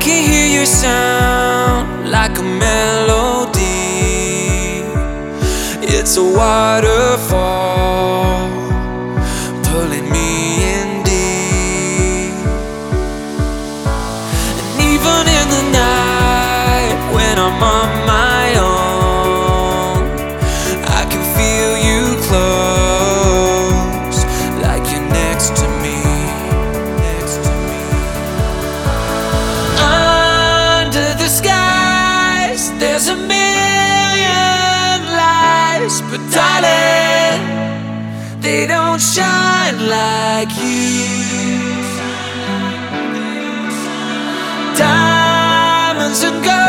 can hear your sound like a melody. It's a waterfall pulling me in deep. And even in the night when I'm on my own, I can feel you close, like you're next to me. Under the skies, there's a million lights, but darling, they don't shine like you. Diamonds and gold